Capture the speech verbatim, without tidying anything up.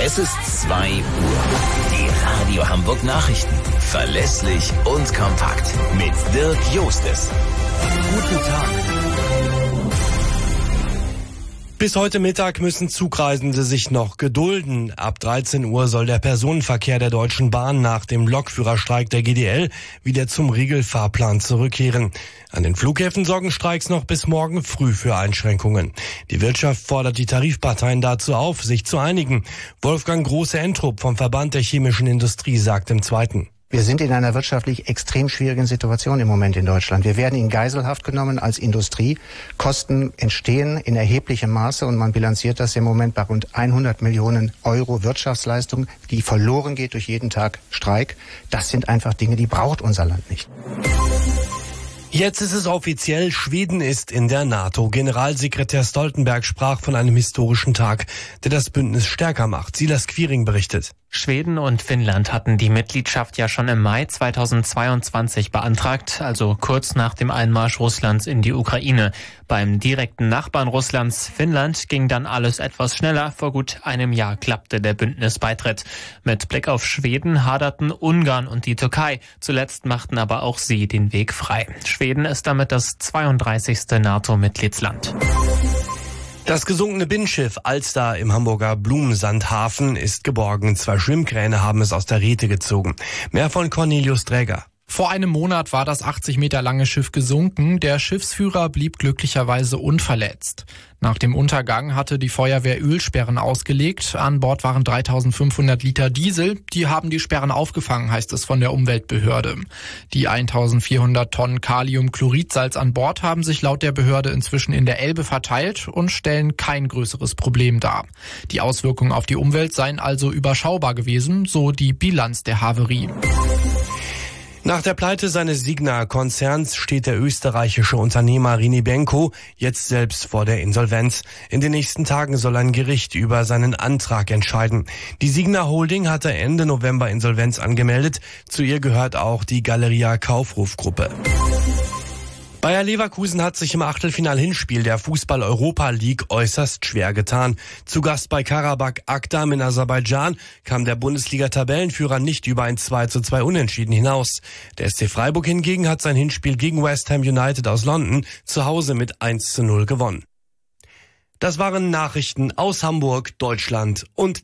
Es ist zwei Uhr. Die Radio Hamburg Nachrichten. Verlässlich und kompakt. Mit Dirk Jostes. Guten Tag. Bis heute Mittag müssen Zugreisende sich noch gedulden. Ab dreizehn Uhr soll der Personenverkehr der Deutschen Bahn nach dem Lokführerstreik der G D L wieder zum Regelfahrplan zurückkehren. An den Flughäfen sorgen Streiks noch bis morgen früh für Einschränkungen. Die Wirtschaft fordert die Tarifparteien dazu auf, sich zu einigen. Wolfgang Große-Entrup vom Verband der chemischen Industrie sagt im Zweiten: Wir sind in einer wirtschaftlich extrem schwierigen Situation im Moment in Deutschland. Wir werden in Geiselhaft genommen als Industrie. Kosten entstehen in erheblichem Maße und man bilanziert das im Moment bei rund hundert Millionen Euro Wirtschaftsleistung, die verloren geht durch jeden Tag Streik. Das sind einfach Dinge, die braucht unser Land nicht. Jetzt ist es offiziell, Schweden ist in der NATO. Generalsekretär Stoltenberg sprach von einem historischen Tag, der das Bündnis stärker macht. Silas Quiring berichtet. Schweden und Finnland hatten die Mitgliedschaft ja schon im Mai zweitausendzweiundzwanzig beantragt, also kurz nach dem Einmarsch Russlands in die Ukraine. Beim direkten Nachbarn Russlands, Finnland, ging dann alles etwas schneller. Vor gut einem Jahr klappte der Bündnisbeitritt. Mit Blick auf Schweden haderten Ungarn und die Türkei. Zuletzt machten aber auch sie den Weg frei. Schweden ist damit das zweiunddreißigste NATO-Mitgliedsland. Das gesunkene Binnenschiff Alster im Hamburger Blumensandhafen ist geborgen. Zwei Schwimmkräne haben es aus der Reete gezogen. Mehr von Cornelius Dräger. Vor einem Monat war das achtzig Meter lange Schiff gesunken. Der Schiffsführer blieb glücklicherweise unverletzt. Nach dem Untergang hatte die Feuerwehr Ölsperren ausgelegt. An Bord waren dreitausendfünfhundert Liter Diesel. Die haben die Sperren aufgefangen, heißt es von der Umweltbehörde. Die eintausendvierhundert Tonnen Kaliumchloridsalz an Bord haben sich laut der Behörde inzwischen in der Elbe verteilt und stellen kein größeres Problem dar. Die Auswirkungen auf die Umwelt seien also überschaubar gewesen, so die Bilanz der Haverie. Nach der Pleite seines Signa-Konzerns steht der österreichische Unternehmer Rini Benko jetzt selbst vor der Insolvenz. In den nächsten Tagen soll ein Gericht über seinen Antrag entscheiden. Die Signa Holding hatte Ende November Insolvenz angemeldet. Zu ihr gehört auch die Galeria Kaufhof-Gruppe. Bayer Leverkusen hat sich im Achtelfinal-Hinspiel der Fußball-Europa League äußerst schwer getan. Zu Gast bei Karabakh Akdam in Aserbaidschan kam der Bundesliga-Tabellenführer nicht über ein zwei zu zwei Unentschieden hinaus. Der S C Freiburg hingegen hat sein Hinspiel gegen West Ham United aus London zu Hause mit eins zu null gewonnen. Das waren Nachrichten aus Hamburg, Deutschland und